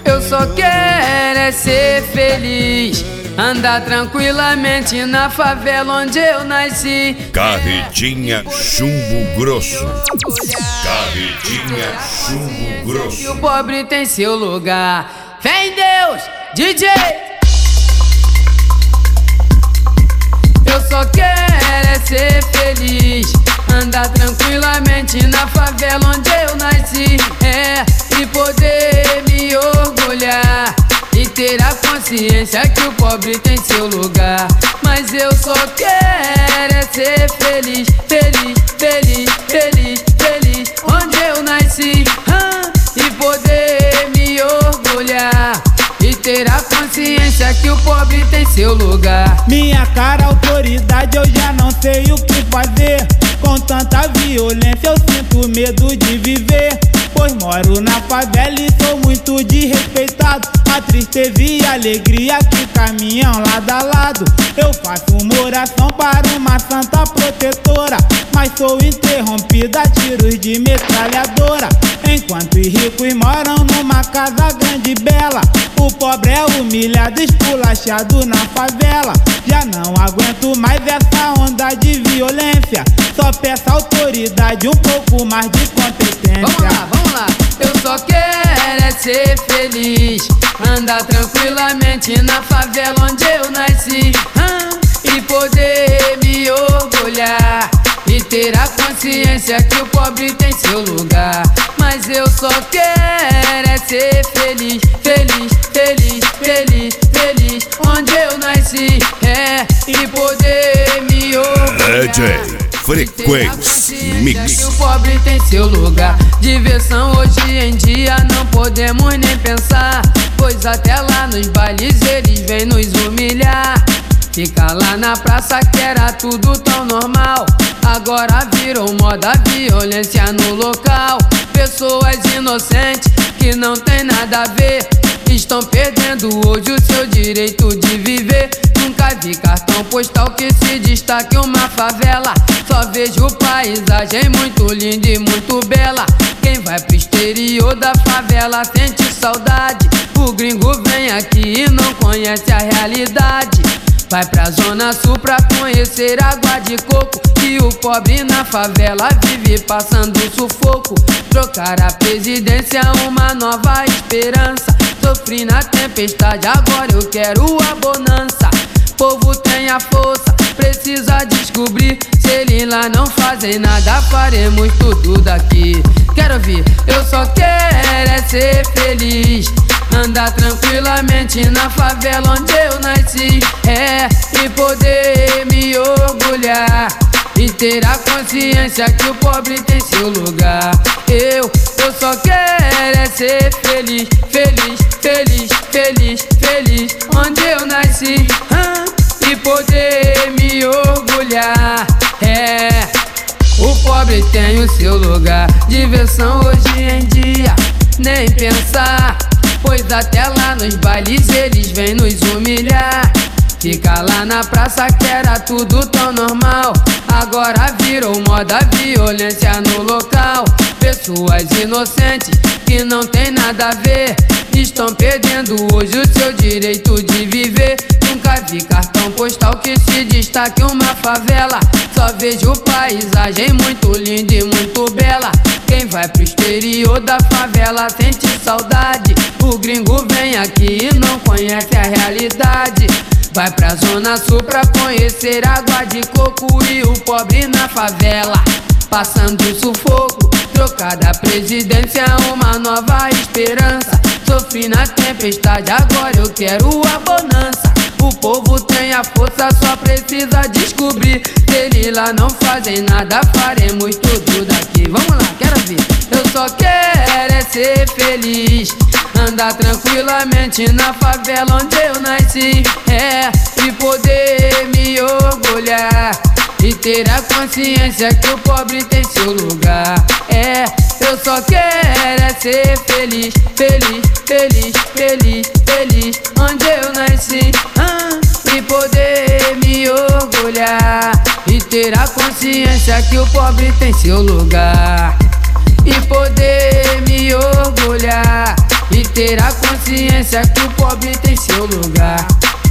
Eu só quero é ser feliz, andar tranquilamente na favela onde eu nasci. Carretinha Chumbo Grosso. Carretinha Chumbo Grosso. Que o pobre tem seu lugar. Fé em Deus, DJ. Eu só quero é ser feliz, andar tranquilamente na favela onde eu nasci. E poder me orgulhar e ter a consciência que o pobre tem seu lugar. Mas eu só quero é ser feliz, feliz, feliz, feliz, feliz onde eu nasci. E poder me orgulhar e ter a consciência que o pobre tem seu lugar. Minha cara, autoridade, eu já não sei o que fazer. Com tanta violência eu sinto medo de viver, pois moro na favela e sou muito desrespeitado. A tristeza e a alegria que caminham lado a lado. Eu faço uma oração para uma santa protetora, mas sou interrompida a tiros de metralhadora. Enquanto os ricos moram numa casa grande e bela, o pobre é humilhado, esculachado na favela. Já não aguento mais essa onda de violência, só peço autoridade, um pouco mais de competência. Vamos lá, eu só quero é ser feliz, andar tranquilamente na favela onde eu nasci. E poder me orgulhar e ter a consciência que o pobre tem seu lugar. Mas eu só quero é ser feliz, feliz, feliz, feliz, feliz onde eu nasci. E poder me orgulhar. DJ Frequência Mix. Que o pobre tem seu lugar. Diversão hoje em dia não podemos nem pensar, pois até lá nos bailes eles vêm nos humilhar. Fica lá na praça que era tudo tão normal, agora virou moda violência no local. Pessoas inocentes que não tem nada a ver estão perdendo hoje o seu direito de viver. Nunca vi cartão postal que se destaque uma favela, só vejo paisagem muito linda e muito bela. Quem vai pro exterior da favela sente saudade, o gringo vem aqui e não conhece a realidade. Vai pra Zona Sul pra conhecer água de coco, e o pobre na favela vive passando sufoco. Trocar a presidência, uma nova esperança. Sofri na tempestade, agora eu quero a bonança. Povo tem a força, precisa descobrir. Se eles lá não fazem nada, faremos tudo daqui. Quero ouvir, eu só quero é ser feliz, andar tranquilamente na favela onde eu nasci. E poder me orgulhar e ter a consciência que o pobre tem seu lugar. Eu só quero é ser feliz, feliz, feliz, feliz, feliz onde eu nasci. E poder me orgulhar. O pobre tem o seu lugar. Diversão hoje em dia, nem pensar, pois até lá nos bailes eles vêm nos humilhar. Fica lá na praça que era tudo tão normal, agora virou moda violência no local. Pessoas inocentes que não tem nada a ver estão perdendo hoje o seu direito de viver. Nunca vi cartão postal que se destaque uma favela, só vejo paisagem muito linda e muito bela. Quem vai pro exterior da favela sente saudade, o gringo vem aqui e não conhece a realidade. Vai pra Zona Sul pra conhecer água de coco, e o pobre na favela passando sufoco. Trocar da presidência, uma nova esperança. Sofri na tempestade, agora eu quero a bonança. O povo tem a força, só precisa descobrir. Se eles lá não fazem nada, faremos tudo daqui. Vamos lá, quero ver. Eu só quero é ser feliz, andar tranquilamente na favela onde eu nasci. E poder me orgulhar e ter a consciência que o pobre tem seu lugar. Eu só quero é ser feliz, feliz, feliz, feliz, feliz onde eu nasci. E poder me orgulhar e ter a consciência que o pobre tem seu lugar. e poder me orgulhar e ter a consciência que o pobre tem seu lugar.